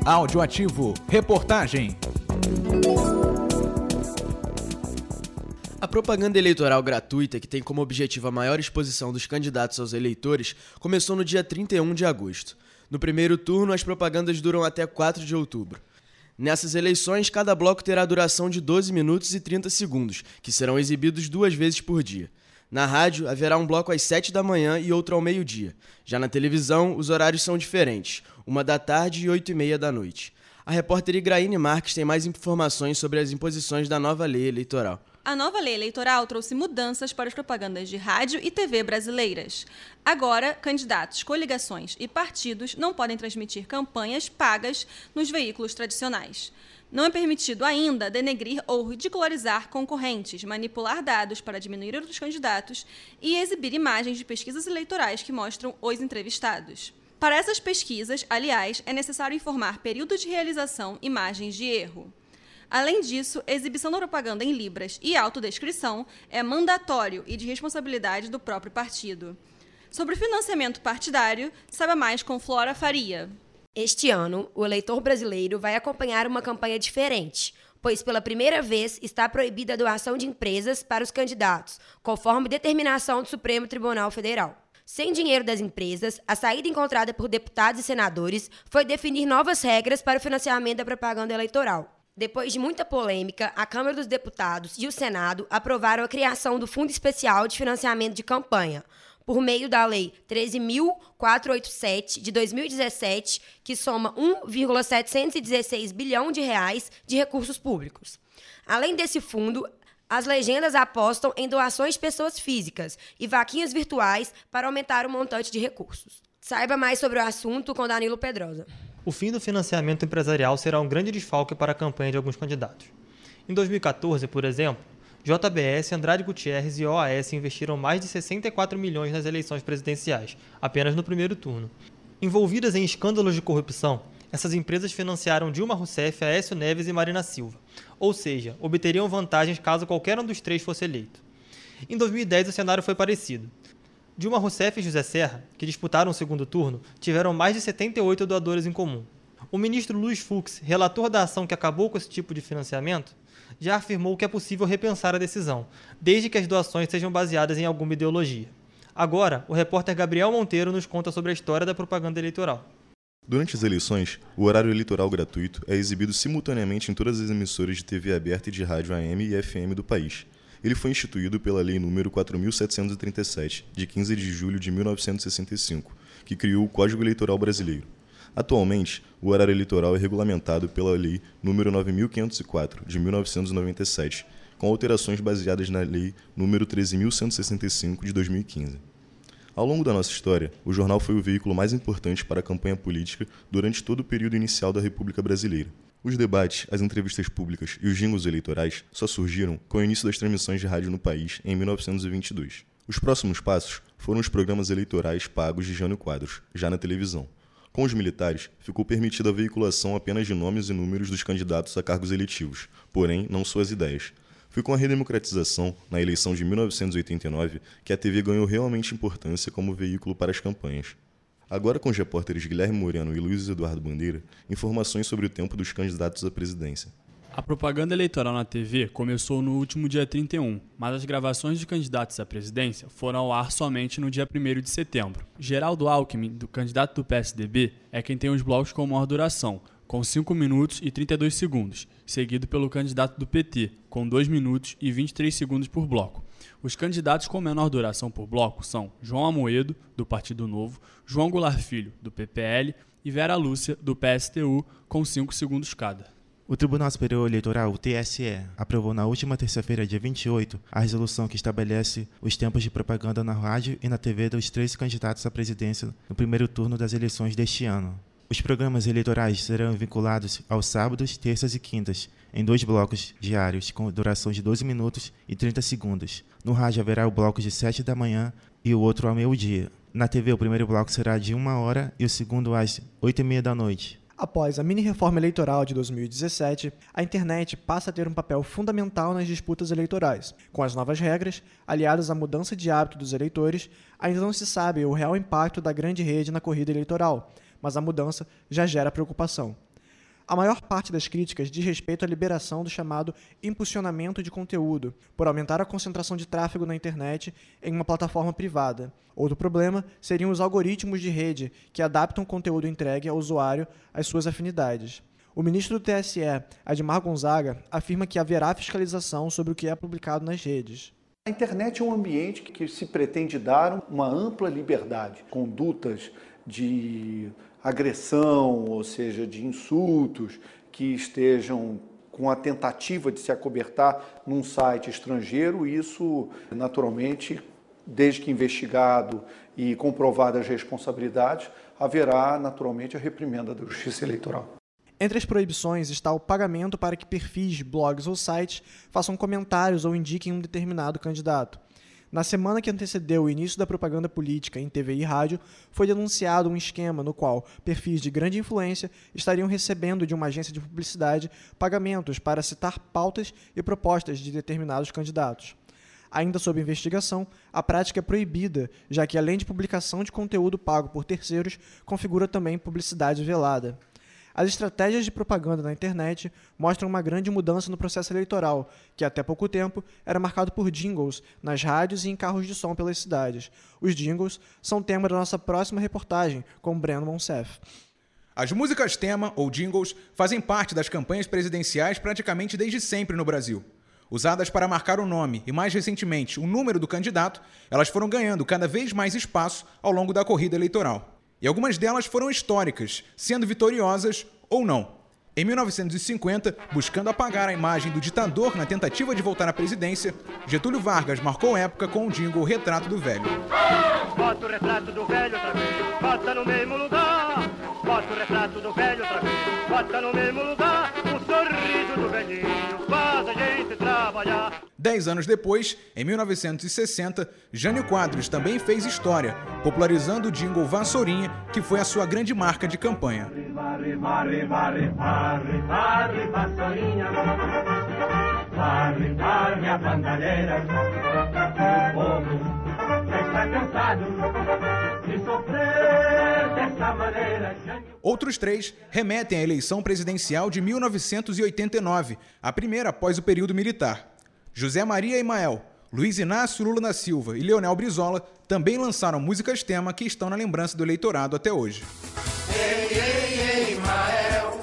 Áudio ativo. Reportagem. A propaganda eleitoral gratuita, que tem como objetivo a maior exposição dos candidatos aos eleitores, começou no dia 31 de agosto. No primeiro turno, as propagandas duram até 4 de outubro. Nessas eleições, cada bloco terá duração de 12 minutos e 30 segundos, que serão exibidos 2 vezes por dia. Na rádio, haverá um bloco às 7 da manhã e outro ao meio-dia. Já na televisão, os horários são diferentes, 1 da tarde e 8h30 da noite. A repórter Igraine Marques tem mais informações sobre as imposições da nova lei eleitoral. A nova lei eleitoral trouxe mudanças para as propagandas de rádio e TV brasileiras. Agora, candidatos, coligações e partidos não podem transmitir campanhas pagas nos veículos tradicionais. Não é permitido ainda denegrir ou ridicularizar concorrentes, manipular dados para diminuir os candidatos e exibir imagens de pesquisas eleitorais que mostram os entrevistados. Para essas pesquisas, aliás, é necessário informar período de realização e margens de erro. Além disso, exibição da propaganda em libras e autodescrição é mandatório e de responsabilidade do próprio partido. Sobre financiamento partidário, saiba mais com Flora Faria. Este ano, o eleitor brasileiro vai acompanhar uma campanha diferente, pois pela primeira vez está proibida a doação de empresas para os candidatos, conforme determinação do Supremo Tribunal Federal. Sem dinheiro das empresas, a saída encontrada por deputados e senadores foi definir novas regras para o financiamento da propaganda eleitoral. Depois de muita polêmica, a Câmara dos Deputados e o Senado aprovaram a criação do Fundo Especial de Financiamento de Campanha, por meio da Lei 13.487, de 2017, que soma 1,716 bilhão de reais de recursos públicos. Além desse fundo, as legendas apostam em doações de pessoas físicas e vaquinhas virtuais para aumentar o montante de recursos. Saiba mais sobre o assunto com Danilo Pedrosa. O fim do financiamento empresarial será um grande desfalque para a campanha de alguns candidatos. Em 2014, por exemplo, JBS, Andrade Gutierrez e OAS investiram mais de 64 milhões nas eleições presidenciais, apenas no primeiro turno. Envolvidas em escândalos de corrupção, essas empresas financiaram Dilma Rousseff, Aécio Neves e Marina Silva, ou seja, obteriam vantagens caso qualquer um dos três fosse eleito. Em 2010, o cenário foi parecido. Dilma Rousseff e José Serra, que disputaram o segundo turno, tiveram mais de 78 doadores em comum. O ministro Luiz Fux, relator da ação que acabou com esse tipo de financiamento, já afirmou que é possível repensar a decisão, desde que as doações sejam baseadas em alguma ideologia. Agora, o repórter Gabriel Monteiro nos conta sobre a história da propaganda eleitoral. Durante as eleições, o horário eleitoral gratuito é exibido simultaneamente em todas as emissoras de TV aberta e de rádio AM e FM do país. Ele foi instituído pela Lei nº 4.737, de 15 de julho de 1965, que criou o Código Eleitoral Brasileiro. Atualmente, o horário eleitoral é regulamentado pela Lei nº 9.504, de 1997, com alterações baseadas na Lei nº 13.165, de 2015. Ao longo da nossa história, o jornal foi o veículo mais importante para a campanha política durante todo o período inicial da República Brasileira. Os debates, as entrevistas públicas e os jingles eleitorais só surgiram com o início das transmissões de rádio no país em 1922. Os próximos passos foram os programas eleitorais pagos de Jânio Quadros, já na televisão. Com os militares, ficou permitida a veiculação apenas de nomes e números dos candidatos a cargos eletivos, porém não suas ideias. Foi com a redemocratização, na eleição de 1989, que a TV ganhou realmente importância como veículo para as campanhas. Agora com os repórteres Guilherme Moreno e Luiz Eduardo Bandeira, informações sobre o tempo dos candidatos à presidência. A propaganda eleitoral na TV começou no último dia 31, mas as gravações de candidatos à presidência foram ao ar somente no dia 1º de setembro. Geraldo Alckmin, do candidato do PSDB, é quem tem os blocos com maior duração, com 5 minutos e 32 segundos, seguido pelo candidato do PT, com 2 minutos e 23 segundos por bloco. Os candidatos com menor duração por bloco são João Amoedo, do Partido Novo, João Goulart Filho, do PPL, e Vera Lúcia, do PSTU, com 5 segundos cada. O Tribunal Superior Eleitoral, o TSE, aprovou na última terça-feira, dia 28, a resolução que estabelece os tempos de propaganda na rádio e na TV dos 3 candidatos à presidência no primeiro turno das eleições deste ano. Os programas eleitorais serão vinculados aos sábados, terças e quintas, em 2 blocos diários, com duração de 12 minutos e 30 segundos. No rádio haverá o bloco de 7 da manhã e o outro ao meio-dia. Na TV, o primeiro bloco será de 1 hora e o segundo às 8h30 da noite. Após a mini-reforma eleitoral de 2017, a internet passa a ter um papel fundamental nas disputas eleitorais. Com as novas regras, aliadas à mudança de hábito dos eleitores, ainda não se sabe o real impacto da grande rede na corrida eleitoral, mas a mudança já gera preocupação. A maior parte das críticas diz respeito à liberação do chamado impulsionamento de conteúdo, por aumentar a concentração de tráfego na internet em uma plataforma privada. Outro problema seriam os algoritmos de rede, que adaptam o conteúdo entregue ao usuário às suas afinidades. O ministro do TSE, Admar Gonzaga, afirma que haverá fiscalização sobre o que é publicado nas redes. A internet é um ambiente que se pretende dar uma ampla liberdade. Condutas de agressão, ou seja, de insultos, que estejam com a tentativa de se acobertar num site estrangeiro, isso, naturalmente, desde que investigado e comprovadas as responsabilidades, haverá, naturalmente, a reprimenda da Justiça Eleitoral. Entre as proibições está o pagamento para que perfis, blogs ou sites façam comentários ou indiquem um determinado candidato. Na semana que antecedeu o início da propaganda política em TV e rádio, foi denunciado um esquema no qual perfis de grande influência estariam recebendo de uma agência de publicidade pagamentos para citar pautas e propostas de determinados candidatos. Ainda sob investigação, a prática é proibida, já que além de publicação de conteúdo pago por terceiros, configura também publicidade velada. As estratégias de propaganda na internet mostram uma grande mudança no processo eleitoral, que até pouco tempo era marcado por jingles nas rádios e em carros de som pelas cidades. Os jingles são tema da nossa próxima reportagem com Breno Monsef. As músicas tema, ou jingles, fazem parte das campanhas presidenciais praticamente desde sempre no Brasil. Usadas para marcar o nome e, mais recentemente, o número do candidato, elas foram ganhando cada vez mais espaço ao longo da corrida eleitoral. E algumas delas foram históricas, sendo vitoriosas ou não. Em 1950, buscando apagar a imagem do ditador na tentativa de voltar à presidência, Getúlio Vargas marcou época com o jingle Retrato do Velho. Bota o retrato do velho outra vez, bota no mesmo lugar. Bota o retrato do velho outra vez, bota no mesmo lugar. O sorriso do velhinho faz a gente trabalhar. 10 anos depois, em 1960, Jânio Quadros também fez história, popularizando o jingle Vassourinha, que foi a sua grande marca de campanha. Varre, varre, varre, varre, varre, vassourinha. Varre, varre a bandalheira. O povo já está cansado de sofrer dessa maneira. Outros 3 remetem à eleição presidencial de 1989, a primeira após o período militar. José Maria Imael, Luiz Inácio Lula da Silva e Leonel Brizola também lançaram músicas tema que estão na lembrança do eleitorado até hoje. Ei, ei, ei, Imael,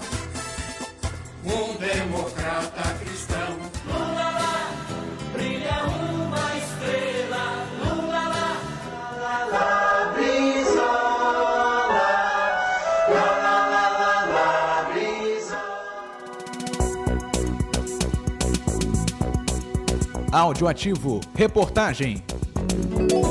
um democrata cristão. Lula lá, brilha uma estrela. Lula lá, lá, lá, Brizola. Lá, lá, lá, lá, lá, Brizola. Áudio ativo, reportagem.